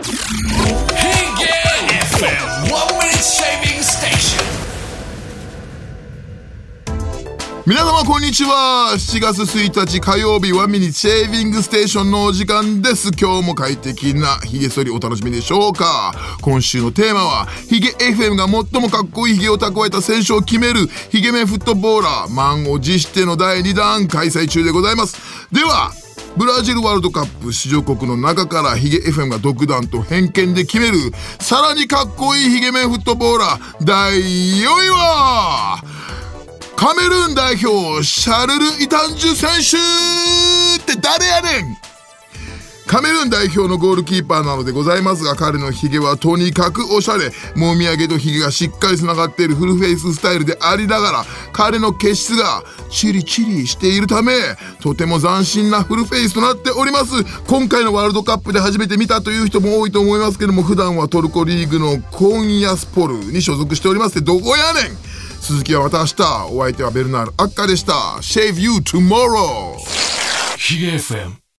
FM 1 minute saving station。 皆様こんにちは。7月1日火曜日1ミニシェービングステーションのお時間です。今日も快適なヒゲ剃りお楽しみでしょうか。今週のテーマはヒゲ FM が最もかっこいいヒゲを蓄えた選手を決めるヒゲメンフットボーラー満を持しての第2弾開催中でございます。ではブラジルワールドカップ出場国の中からヒゲ FM が独断と偏見で決めるさらにかっこいいヒゲメンフットボーラー第4位はカメルーン代表シャルル・イタンジュ選手って誰やねん。カメルーン代表のゴールキーパーなのでございますが、彼のヒゲはとにかくおしゃれ、もみあげとヒゲがしっかりつながっているフルフェイススタイルでありながら、彼の毛質がチリチリしているためとても斬新なフルフェイスとなっております。今回のワールドカップで初めて見たという人も多いと思いますけども、普段はトルコリーグのコンヤスポルに所属しておりますってどこやねん。続きはまた明日。お相手はベルナール・アッカでした。Shave you tomorrow。 ヒゲ FM